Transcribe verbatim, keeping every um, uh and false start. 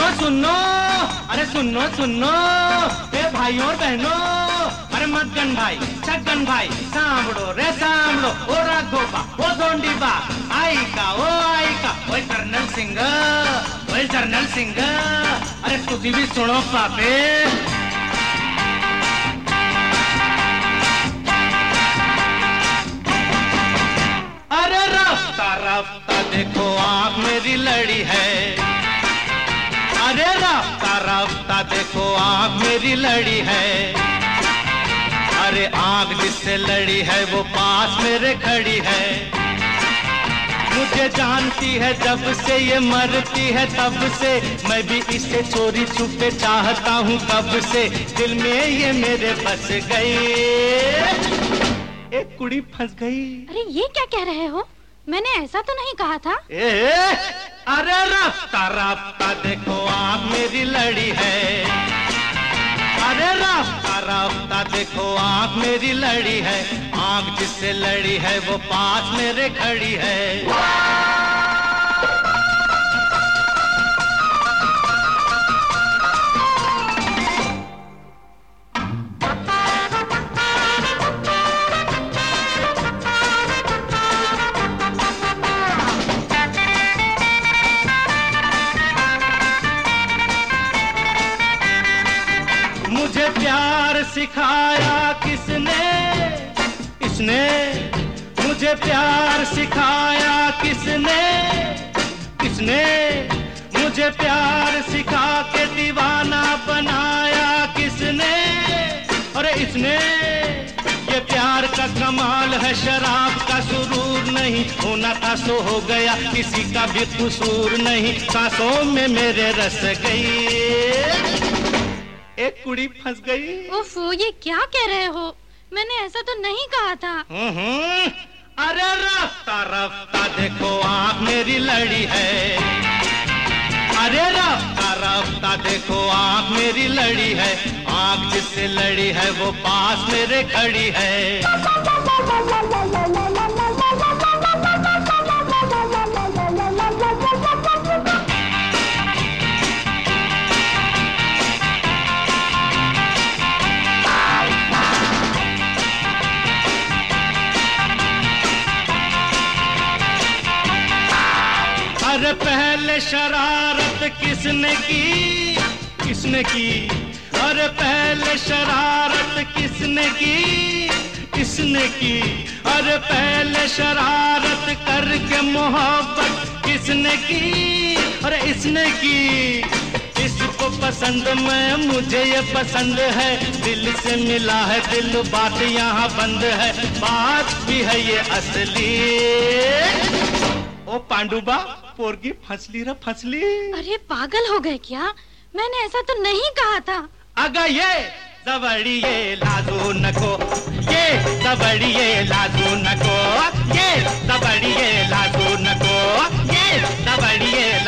सुनो सुनो, अरे सुनो सुनो, ए भाइयों और बहनों, अरे मगन भाई, छगन भाई, सांभड़ो रे सांभड़ो, ओ राघोबा, ओ दोंडीबा, आई का, ओ आई का, ओए कर्नल सिंह, ओए जर्नल सिंह, अरे तुझी भी सुनो पापे। अरे रफ्ता रफ्ता देखो आँख मेरी लड़ी है, अरे रफ्ता रफ्ता देखो आँख मेरी लड़ी है, अरे आँख जिससे लड़ी है वो पास मेरे खड़ी है, मुझे जानती है जब से ये मरती है तब से, मैं भी इसे चोरी छुपे चाहता हूँ कब से, दिल में ये मेरे बस गई, एक कुड़ी फंस गई। अरे ये क्या कह रहे हो, मैंने ऐसा तो नहीं कहा था। ए, अरे रफ्ता रफ्ता देखो आँख मेरी लड़ी है, अरे रफ्ता रफ्ता देखो आँख मेरी लड़ी है, आँख जिससे लड़ी है वो पास मेरे खड़ी है। मुझे प्यार सिखाया किसने, इसने मुझे प्यार सिखाया किसने, किसने मुझे प्यार सिखा के दीवाना बनाया किसने, अरे इसने, ये प्यार का कमाल है शराब का सुरूर नहीं, होना था सो हो गया किसी का भी कसूर नहीं, सांसों में मेरे रस गई, एक कुड़ी फंस गई। उफ, ये क्या कह रहे हो, मैंने ऐसा तो नहीं कहा था। हम्म, अरे रफ्ता रफ्ता देखो आँख मेरी लड़ी है, अरे रफ्ता रफ्ता देखो आँख मेरी लड़ी है, आँख जिससे लड़ी है वो पास मेरे खड़ी है। अरे पहले शरारत किसने की, किसने की, अरे पहले शरारत किसने की, किसने की, अरे पहले शरारत करके मोहब्बत किसने की, अरे इसने की, इसको पसंद मैं, मुझे ये पसंद है, दिल से मिला है दिल, बात यहाँ बंद है, बात भी है ये असली। ओ पांडुबा, पोरगी फंसली रे फंसली। अरे पागल हो गए क्या, मैंने ऐसा तो नहीं कहा था। अगर ये दबड़ी ये लादू नको, ये दबड़ी ये लादू नको, ये दबड़ी ये लादू नको, ये दबड़ी ये